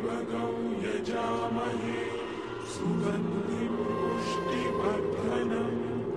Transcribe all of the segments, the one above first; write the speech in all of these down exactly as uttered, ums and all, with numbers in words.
त्र्यम्बकं यजामहे सुगन्धिं पुष्टिवर्धनम्।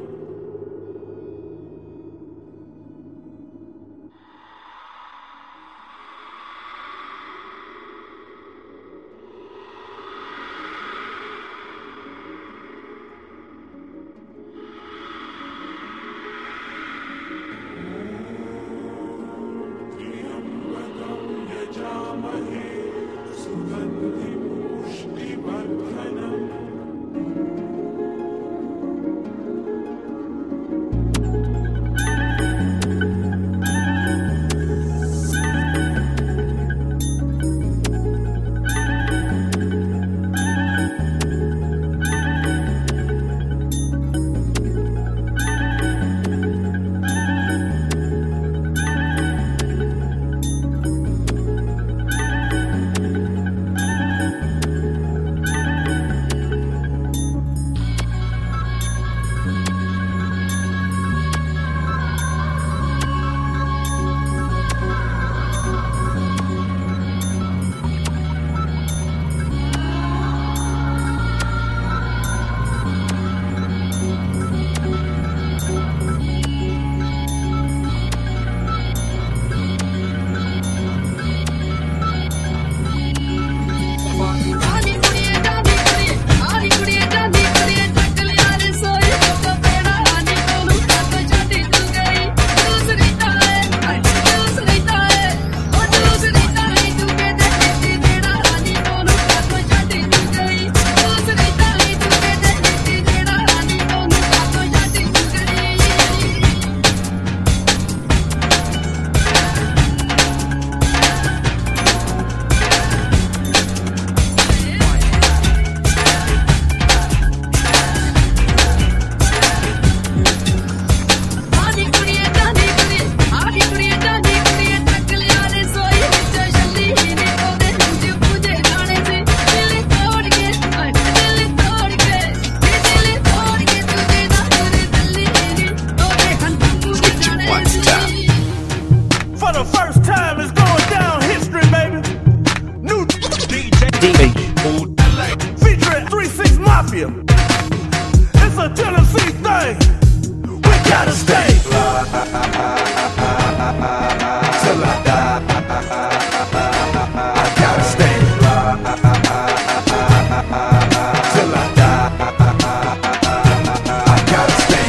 It's a Tennessee thing. We gotta stay till I die. I gotta stay till I die. I gotta stay.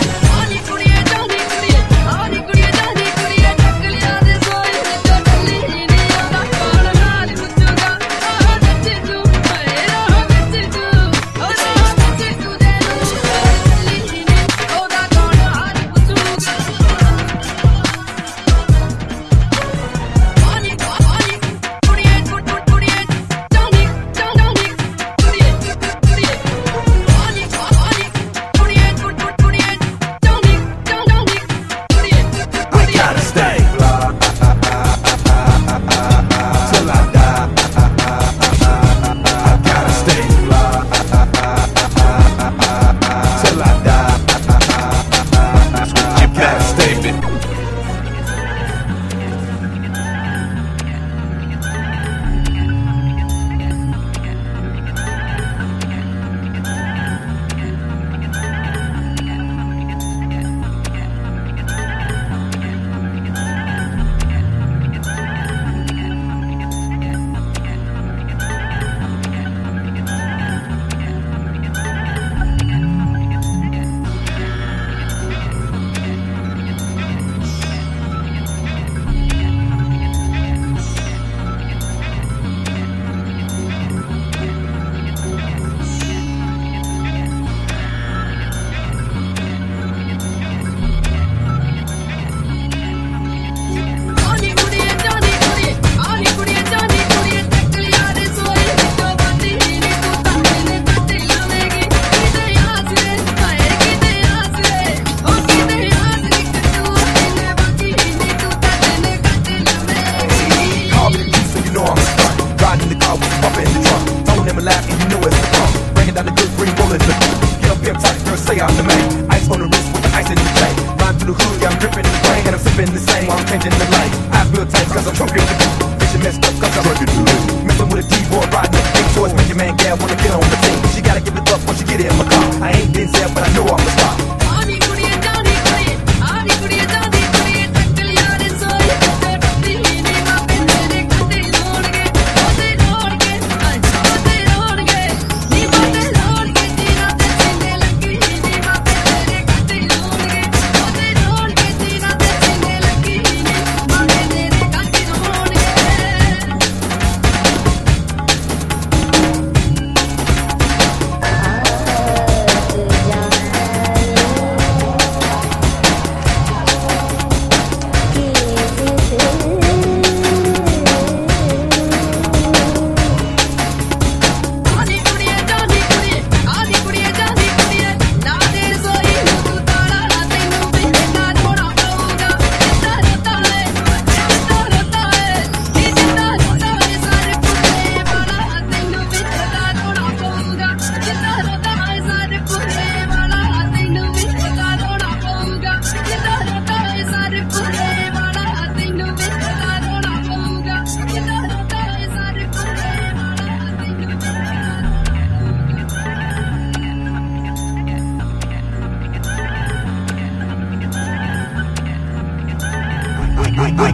I'm the man. Ice on the wrist with the ice in the chain. Rhyme through the hood, yeah, I'm dripping in the rain. And I'm sipping the same while I'm changing the light. Eyes real tight cause I'm drunk in the beat. Vision messed up cause I'm drunk in the beat. Messing with a D-boy riding the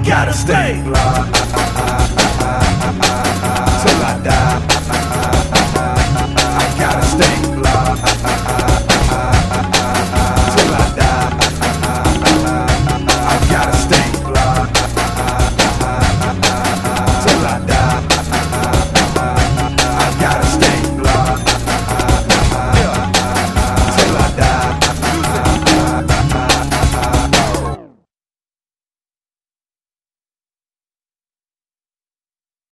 gotta stay fly.